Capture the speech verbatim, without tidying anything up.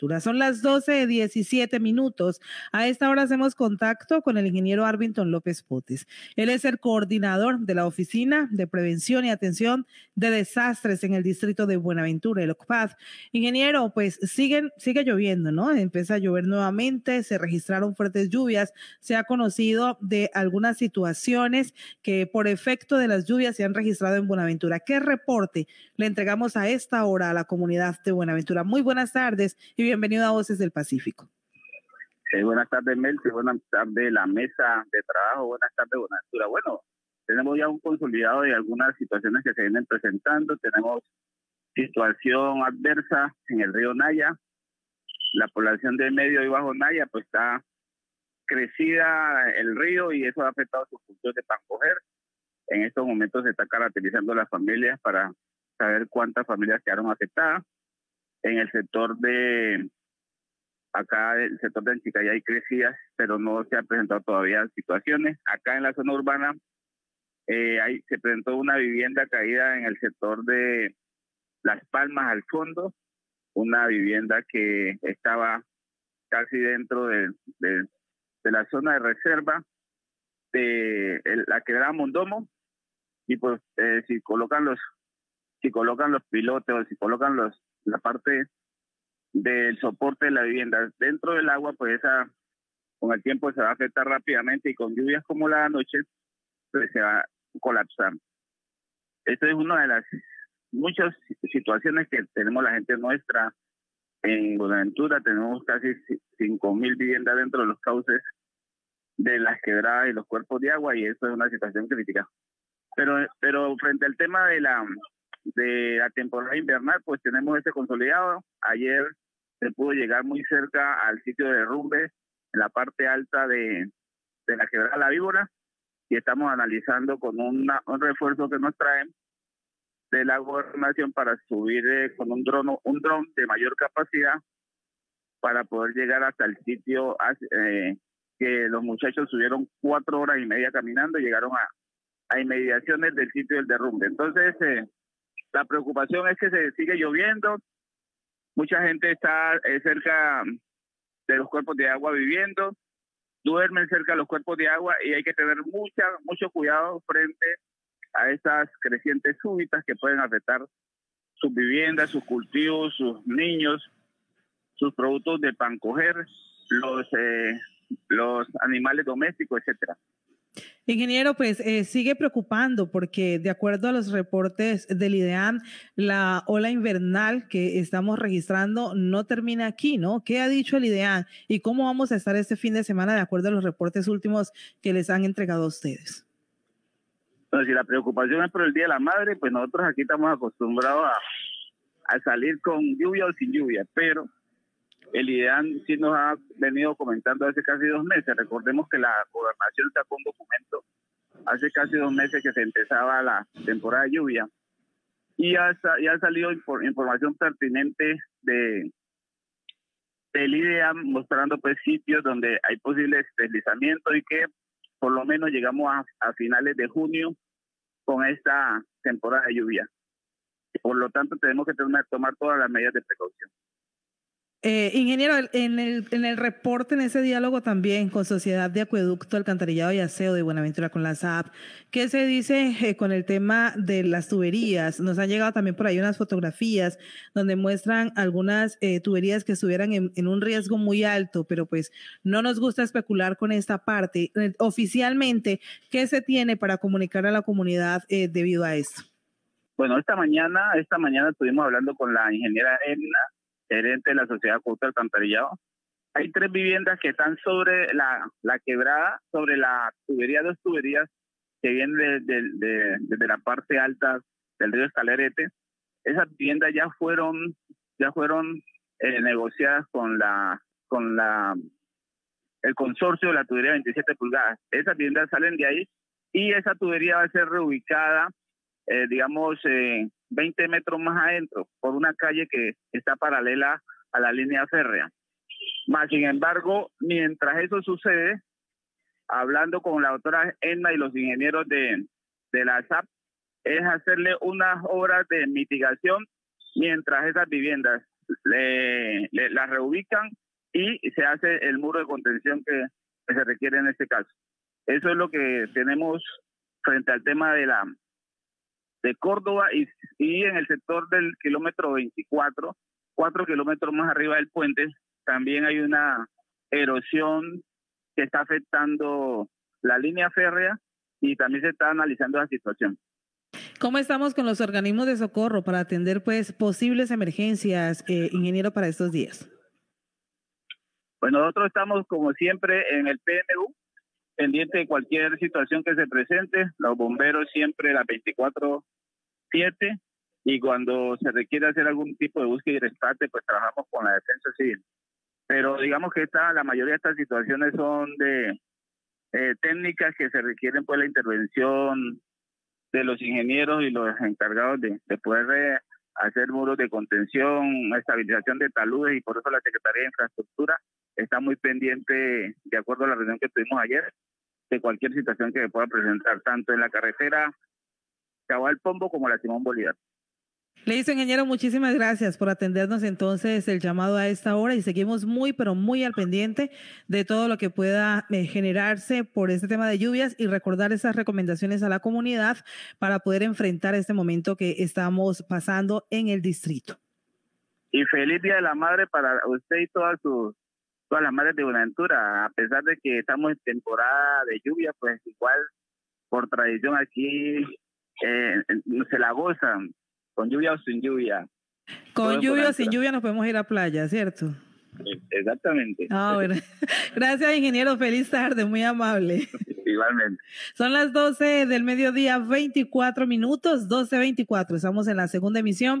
Buenaventura. Son las doce de diecisiete minutos. A esta hora hacemos contacto con el ingeniero Arvington López Potes. Él es el coordinador de la Oficina de Prevención y Atención de Desastres en el distrito de Buenaventura, el O C P A D. Ingeniero, pues siguen, sigue lloviendo, ¿no? Empieza a llover nuevamente, se registraron fuertes lluvias, se ha conocido de algunas situaciones que por efecto de las lluvias se han registrado en Buenaventura. ¿Qué reporte le entregamos a esta hora a la comunidad de Buenaventura? Muy buenas tardes y bienvenido a Voces del Pacífico. Eh, buenas tardes, Melcy, buenas tardes, la mesa de trabajo, buenas tardes, Buenaventura. Bueno, tenemos ya un consolidado de algunas situaciones que se vienen presentando. Tenemos situación adversa en el río Naya. La población de medio y bajo Naya pues está crecida el río y eso ha afectado sus cultivos de pancoger. En estos momentos se está caracterizando las familias para saber cuántas familias quedaron afectadas. En el sector de, acá el sector de Anchicaya hay crecidas, pero no se han presentado todavía situaciones. Acá en la zona urbana eh, hay, se presentó una vivienda caída en el sector de Las Palmas al fondo, una vivienda que estaba casi dentro de, de, de la zona de reserva de el, la quebrada Mondomo, y pues eh, si colocan los si colocan los pilotes o si colocan los la parte del soporte de la vivienda dentro del agua, pues esa con el tiempo se va a afectar rápidamente y con lluvias como la noche pues se va a colapsar. Esta es una de las muchas situaciones que tenemos la gente nuestra en Buenaventura. Tenemos casi cinco mil viviendas dentro de los cauces de las quebradas y los cuerpos de agua, y eso es una situación crítica. Pero pero frente al tema de la de la temporada invernal, pues tenemos este consolidado. Ayer se pudo llegar muy cerca al sitio de derrumbe en la parte alta de, de la quebrada La Víbora, y estamos analizando con una, un refuerzo que nos traen de la gobernación para subir eh, con un dron un dron de mayor capacidad para poder llegar hasta el sitio eh, que los muchachos subieron cuatro horas y media caminando y llegaron a, a inmediaciones del sitio del derrumbe. Entonces eh, la preocupación es que se sigue lloviendo, mucha gente está eh, cerca de los cuerpos de agua viviendo, duermen cerca de los cuerpos de agua, y hay que tener mucha mucho cuidado frente a estas crecientes súbitas que pueden afectar sus viviendas, sus cultivos, sus niños, sus productos de pancoger, los eh, los animales domésticos, etcétera. Ingeniero, pues eh, sigue preocupando porque de acuerdo a los reportes del IDEAM, la ola invernal que estamos registrando no termina aquí, ¿no? ¿Qué ha dicho el IDEAM y cómo vamos a estar este fin de semana de acuerdo a los reportes últimos que les han entregado a ustedes? Bueno, si la preocupación es por el Día de la Madre, pues nosotros aquí estamos acostumbrados a, a salir con lluvia o sin lluvia, pero el IDEAM sí nos ha venido comentando hace casi dos meses. Recordemos que la gobernación sacó un documento hace casi dos meses que se empezaba la temporada de lluvia, y ya, ya ha salido información pertinente de del IDEAM mostrando pues sitios donde hay posibles deslizamientos y que por lo menos llegamos a, a finales de junio con esta temporada de lluvia. Por lo tanto, tenemos que tomar, tomar todas las medidas de precaución. Eh, ingeniero, en el, en el reporte, en ese diálogo también con Sociedad de Acueducto, Alcantarillado y Aseo de Buenaventura, con la S A P, ¿qué se dice eh, con el tema de las tuberías? Nos han llegado también por ahí unas fotografías donde muestran algunas eh, tuberías que estuvieran en, en un riesgo muy alto, pero pues no nos gusta especular con esta parte. Eh, oficialmente, ¿qué se tiene para comunicar a la comunidad eh, debido a esto? Bueno, esta mañana, esta mañana estuvimos hablando con la ingeniera Edna, gerente de la Sociedad de Acueducto Alcantarillado. Hay tres viviendas que están sobre la, la quebrada, sobre la tubería, dos tuberías que vienen de, de, de, desde la parte alta del río Escalerete. Esas viviendas ya fueron ya fueron eh, negociadas con la con la el consorcio de la tubería veintisiete pulgadas. Esas viviendas salen de ahí y esa tubería va a ser reubicada, eh, digamos, eh, veinte metros más adentro, por una calle que está paralela a la línea férrea. Más sin embargo, mientras eso sucede, hablando con la doctora Edna y los ingenieros de, de la S A P, es hacerle unas obras de mitigación mientras esas viviendas le, le, las reubican y se hace el muro de contención que, que se requiere en este caso. Eso es lo que tenemos frente al tema de la de Córdoba y, y en el sector del kilómetro veinticuatro, cuatro kilómetros más arriba del puente, también hay una erosión que está afectando la línea férrea y también se está analizando la situación. ¿Cómo estamos con los organismos de socorro para atender pues posibles emergencias, eh, ingeniero, para estos días? Pues nosotros estamos como siempre en el P N U, pendiente de cualquier situación que se presente, los bomberos siempre las veinticuatro siete y cuando se requiere hacer algún tipo de búsqueda y rescate, pues trabajamos con la defensa civil. Pero digamos que esta, la mayoría de estas situaciones son de eh, técnicas que se requieren pues la intervención de los ingenieros y los encargados de, de poder eh, hacer muros de contención, estabilización de taludes, y por eso la Secretaría de Infraestructura está muy pendiente, de acuerdo a la reunión que tuvimos ayer, de cualquier situación que se pueda presentar, tanto en la carretera Cabal Pombo como la Simón Bolívar. Le dice, ingeniero, muchísimas gracias por atendernos entonces el llamado a esta hora y seguimos muy, pero muy al pendiente de todo lo que pueda eh, generarse por este tema de lluvias y recordar esas recomendaciones a la comunidad para poder enfrentar este momento que estamos pasando en el distrito. Y feliz Día de la Madre para usted y todas sus todas las madres de Buenaventura. A pesar de que estamos en temporada de lluvia, pues igual por tradición aquí eh, se la gozan, con lluvia o sin lluvia. Con lluvia o sin lluvia nos podemos ir a playa, ¿cierto? Exactamente. Ah, bueno. Gracias, ingeniero. Feliz tarde, muy amable. Igualmente. Son las doce del mediodía, veinticuatro minutos, doce veinticuatro. Estamos en la segunda emisión